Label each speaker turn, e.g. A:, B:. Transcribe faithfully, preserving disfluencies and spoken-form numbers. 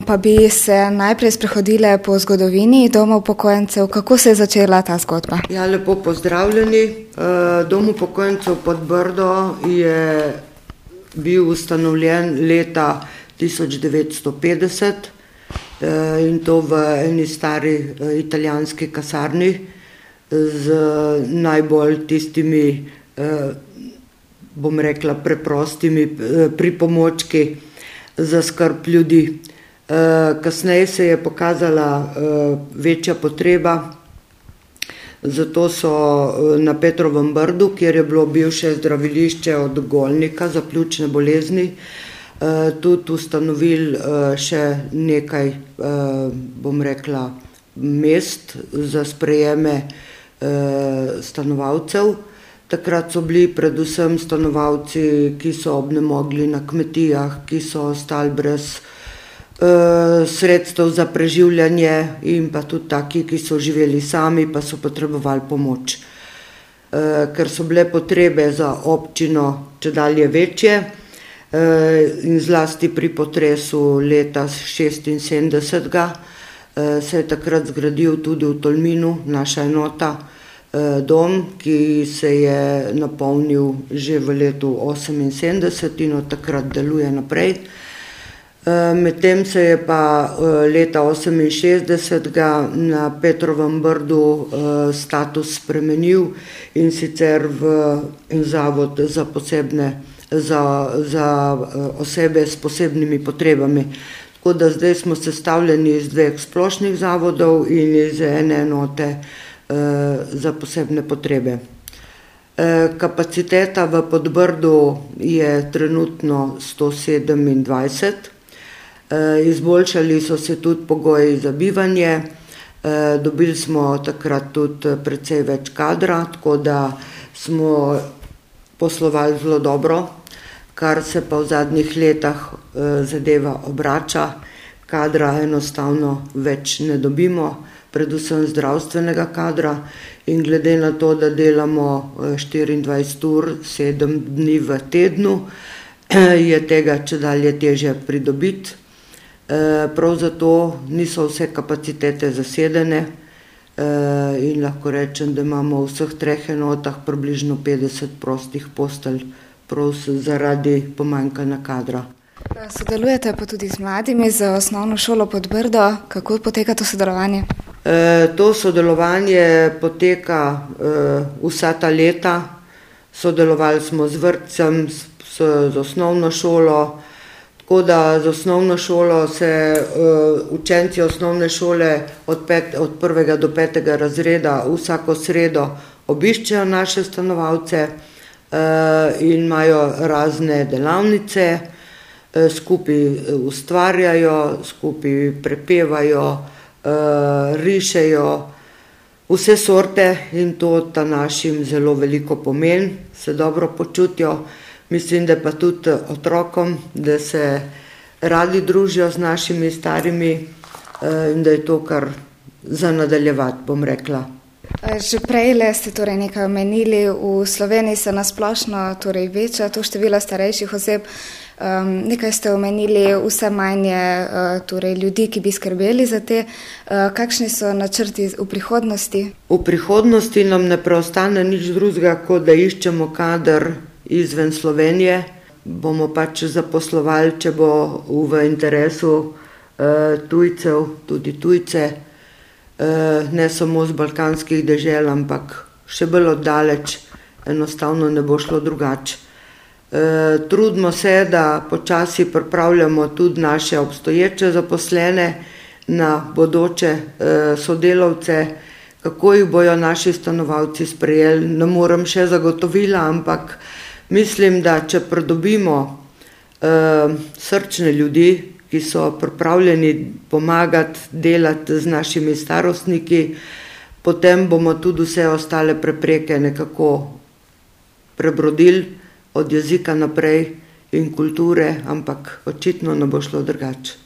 A: pa bi se najprej sprehodile po zgodovini Doma upokojencev. Kako se je začela ta zgodba?
B: Ja, lepo pozdravljeni. Dom upokojencev Podbrdo je bil ustanovljen leta tisoč devetsto petdeset in to v eni stari italijanski kasarni z najbolj tistimi, bom rekla, preprostimi pripomočki za skrb ljudi. Kasneje se je pokazala večja potreba, zato so na Petrovem Brdu, kjer je bilo bivše zdravilišče od Golnika za pljučne bolezni, tudi ustanovili še nekaj, bom rekla, mest za sprejeme stanovalcev. Takrat so bili predvsem stanovalci, ki so obnemogli na kmetijah, ki so ostali brez sredstev za preživljanje in pa tudi taki, ki so živeli sami, pa so potrebovali pomoč. Ker so bile potrebe za občino čedalje večje in zlasti pri potresu leta šestinsedemdesetega se je takrat zgradil tudi v Tolminu, naša enota, dom, ki se je napolnil že v letu oseminsedemdeset in od takrat deluje naprej. Medtem se je pa leta oseminšestdesetega na Petrovem Brdu status spremenil in sicer v zavod za posebne, za, za osebe s posebnimi potrebami. Tako da zdaj smo sestavljeni iz dveh splošnih zavodov in iz ene enote za posebne potrebe. Kapaciteta v Podbrdu je trenutno sto sedemindvajset. Izboljšali so se tudi pogoji za bivanje, dobili smo takrat tudi precej več kadra, tako da smo poslovali zelo dobro, kar se pa v zadnjih letih zadeva obrača, kadra enostavno več ne dobimo, predvsem zdravstvenega kadra, in glede na to, da delamo štiriindvajset ur, sedem dni v tednu, je tega čedalje težje pridobiti. Prav zato niso vse kapacitete zasedene in lahko rečem, da imamo v vseh treh enotah približno petdeset prostih postelj, prav zaradi pomanjkanja kadra.
A: Sodelujete pa tudi z mladimi, z osnovno šolo Podbrdo. Kako poteka to sodelovanje?
B: To sodelovanje poteka vsa ta leta. Sodelovali smo z vrtcem, z osnovno šolo, tako da z osnovno šolo se učenci osnovne šole od, pet, od prvega do petega razreda vsako sredo obiščejo naše stanovalce in imajo razne delavnice, skupaj ustvarjajo, skupaj prepevajo, rišejo vse sorte in to ta našim zelo veliko pomeni, se dobro počutijo. Mislim, da pa tudi otrokom, da se radi družijo z našimi starimi in da je to kar za nadaljevati, bom rekla.
A: Že prej ste torej nekaj omenili, v Sloveniji se nasplošno torej veča to število starejših oseb. Nekaj ste omenili, vse manj je torej ljudi, ki bi skrbeli za te. Kakšni so načrti v prihodnosti?
B: V prihodnosti nam ne preostane nič drugega, kot da iščemo kader izven Slovenije. Bomo pač zaposlovali, če bo v interesu tujcev, tudi tujce, ne samo z balkanskih dežel, ampak še bolj oddaleč, enostavno ne bo šlo drugače. Trudimo se, da počasi pripravljamo tudi naše obstoječe zaposlene na bodoče sodelavce, kako jih bojo naši stanovalci sprejeli. Ne morem še zagotovila, ampak mislim, da če pridobimo srčne ljudi, ki so pripravljeni pomagati, delati z našimi starostniki, potem bomo tudi vse ostale prepreke nekako prebrodili od jezika naprej in kulture, ampak očitno ne bo šlo drugače.